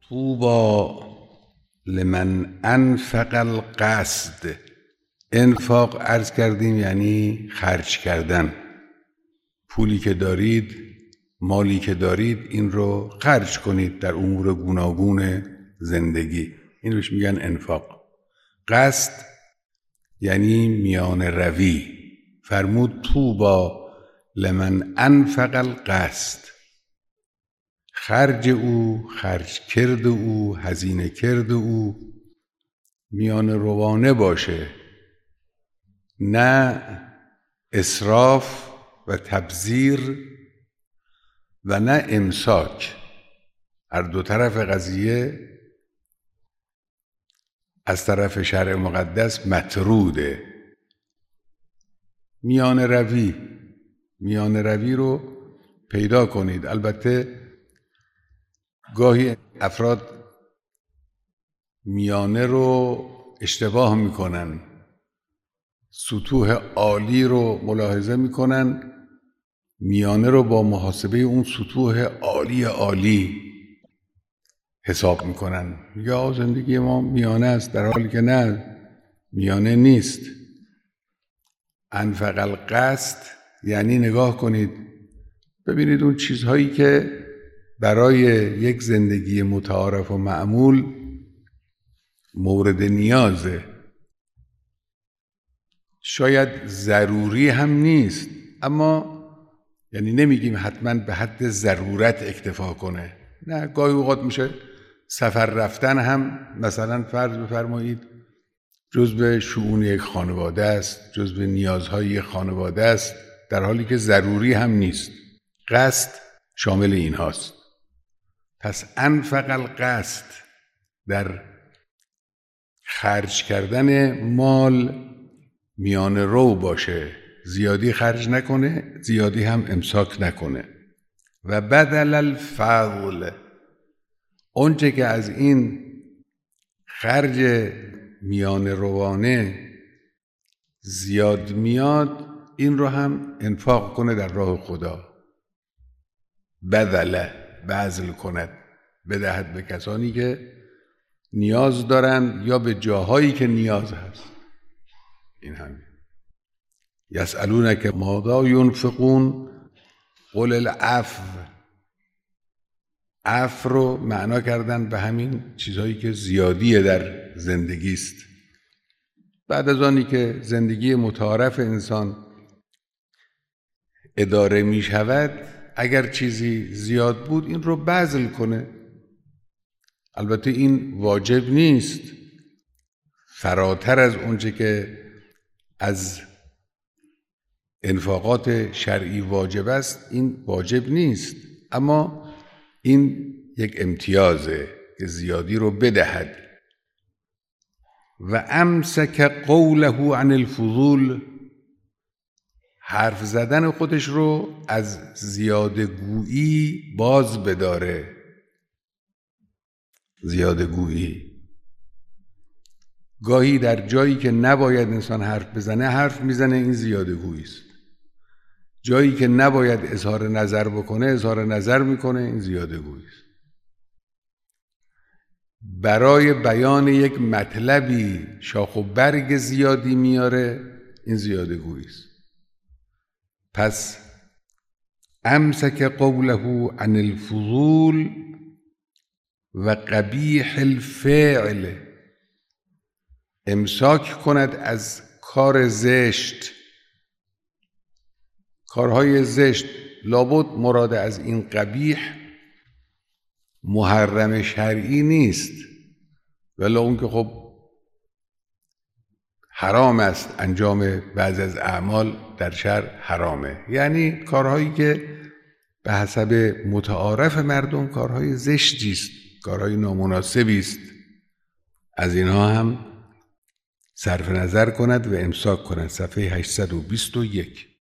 طوبی لمن انفق القصد. انفاق عرض کردیم یعنی خرج کردن. پولی که دارید، مالی که دارید، این رو خرج کنید در امور گوناگون زندگی. این روش میگن انفاق. قصد یعنی میان روی. فرمود طوبی لمن انفق القصد. خرج او، خرج کرد او، هزینه کرد او میان روانه باشه، نه اسراف و تبذیر و نه امساک. هر دو طرف قضیه از طرف شرع مقدس مطروده. میان روی رو پیدا کنید. البته گاهی افراد میانه رو اشتباه میکنن، سطوح عالی رو ملاحظه میکنن، میانه رو با محاسبه اون سطوح عالی حساب میکنن. یا زندگی ما میانه است، در حالی که نه، میانه نیست. انفق القصد یعنی نگاه کنید ببینید اون چیزهایی که برای یک زندگی متعارف و معمول مورد نیازه، شاید ضروری هم نیست، اما یعنی نمیگیم حتما به حد ضرورت اکتفا کنه. نه، گاهی اوقات میشه سفر رفتن هم مثلا فرض بفرمایید جزء شؤون یک خانواده است، جزء نیازهای یک خانواده است، در حالی که ضروری هم نیست. قصد شامل این هاست. پس انفق القصد در خرج کردن مال میان رو باشه، زیادی خرج نکنه، زیادی هم امساک نکنه. و بدل الفضل، اونچه که از این خرج میان روانه زیاد میاد این رو هم انفاق کنه در راه خدا. بذل کند، بدهد به کسانی که نیاز دارن یا به جاهایی که نیاز هست. این همین. یسألونک ماذا ینفقون قل العفو. عفو رو معنا کردن به همین چیزهایی که زیادیه در زندگی است. بعد از آنی که زندگی متعارف انسان اداره می شود، اگر چیزی زیاد بود این رو بذل کنه. البته این واجب نیست، فراتر از اونچه که از انفاقات شرعی واجب است این واجب نیست، اما این یک امتیازه که زیادی رو بدهد. و امسک قوله عن الفضول، حرف زدن خودش رو از زیاده گویی باز بداره. زیاده گویی گاهی در جایی که نباید انسان حرف بزنه حرف میزنه، این زیاده گویی است. جایی که نباید اظهار نظر بکنه اظهار نظر میکنه، این زیاده گویی است. برای بیان یک مطلبی شاخ و برگ زیادی میاره، این زیاده گویی است. پس امسک قوله عن الفضول و قبیح الفعل، امساک کند از کار زشت. کارهای زشت لابد مراد از این قبیح محرم شرعی نیست، ولی اون که خب حرام است، انجام بعض از اعمال در شرع حرامه. یعنی کارهایی که به حسب متعارف مردم کارهای زشتی است، کارهای نامناسبی است، از اینها هم صرف نظر کند و امساک کند. صفحه 821.